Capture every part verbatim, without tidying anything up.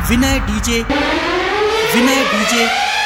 विनय DJ, विनय DJ,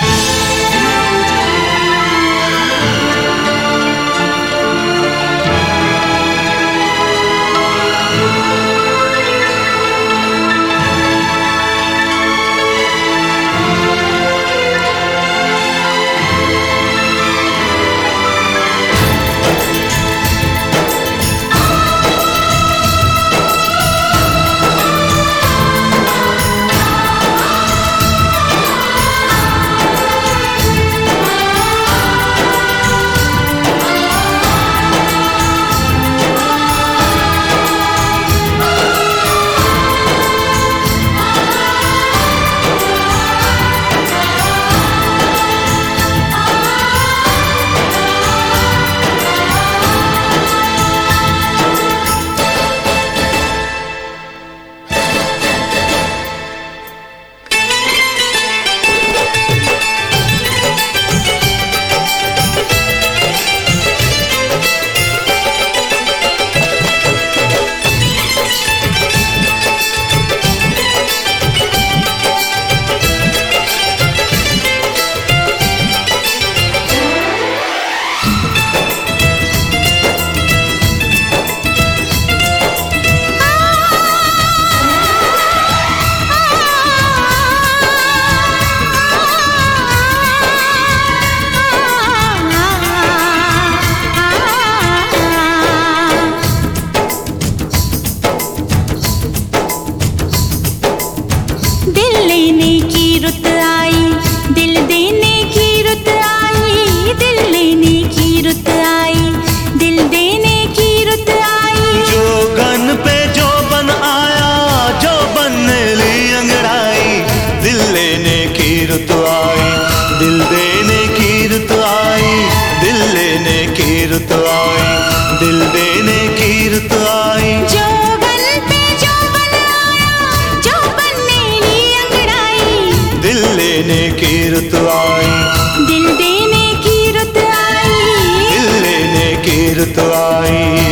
दिल देने की रुत आई। जो बन पे जो बन आया, जो बनने ली अंगड़ाई। दिल लेने की रुत आई, दिल देने की रुत आई। दिल लेने की रुत आई।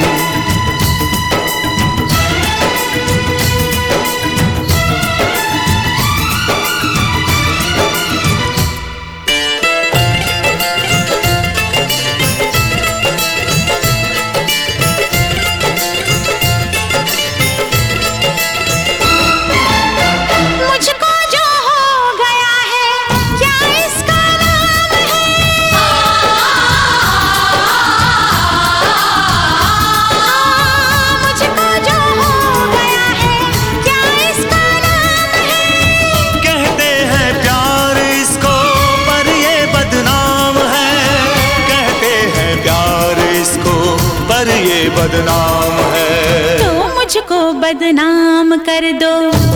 बदनाम है तो मुझको बदनाम कर दो,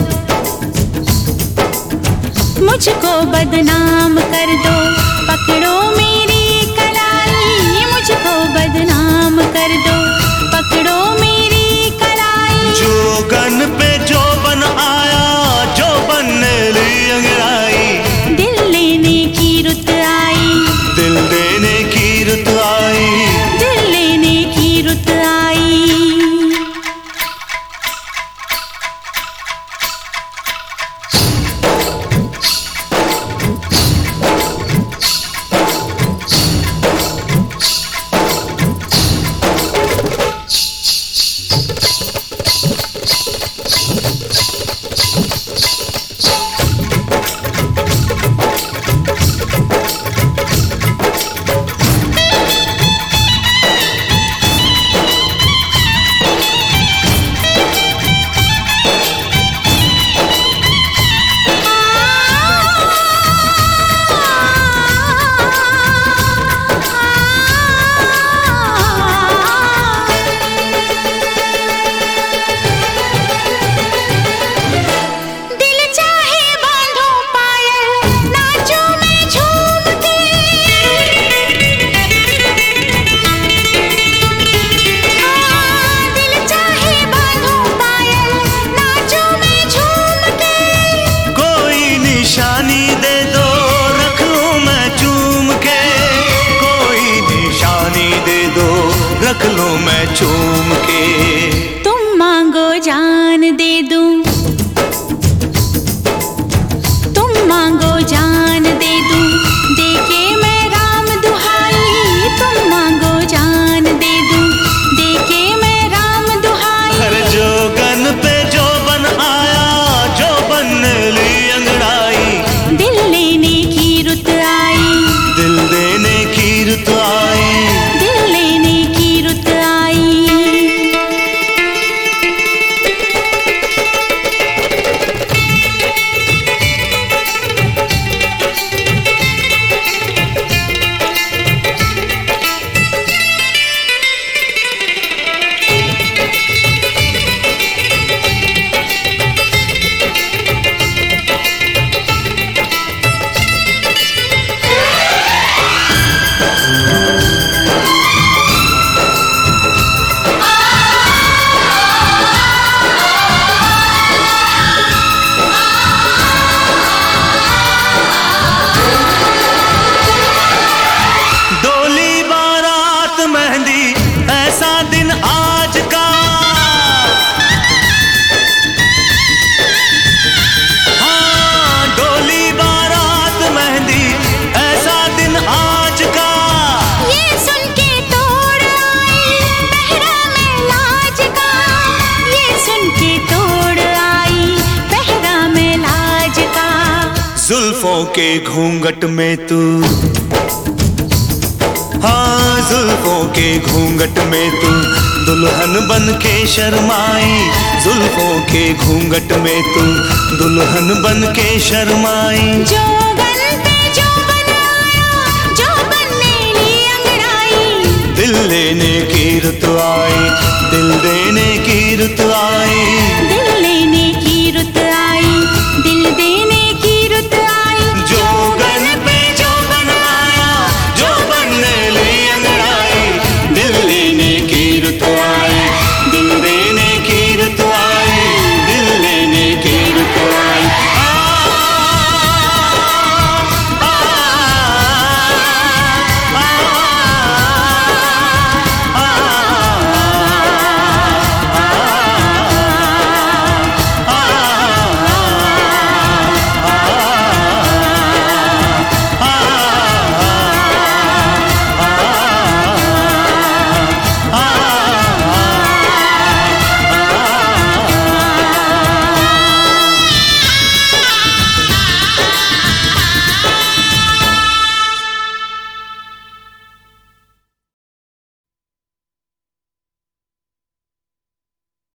मुझको बदनाम कर दो। पकड़ो मेरी कलाई, मुझको बदनाम कर दो। पकड़ो मेरी कलाई। जो गन पे जो बन आया, जो बनने ली अंगड़ाई। दिल लेने की रुत आई, दिल देने की रुत आई। दिल लेने की रुत आई। रख लूं मैं चूम के। तुम मांगो जान दे दूं, जुल्फों के घूंघट में तू, हाँ जुल्फों के घूंघट में तू दुल्हन बन के शर्माई, जुल्फों के घूंघट में तू दुल्हन बन के शर्माई। जो बन पे जो बनाया, जो बनने ली अंगड़ाई, दिल लेने की रुत आई, दिल देने की रुत आई, दिल लेने की रुत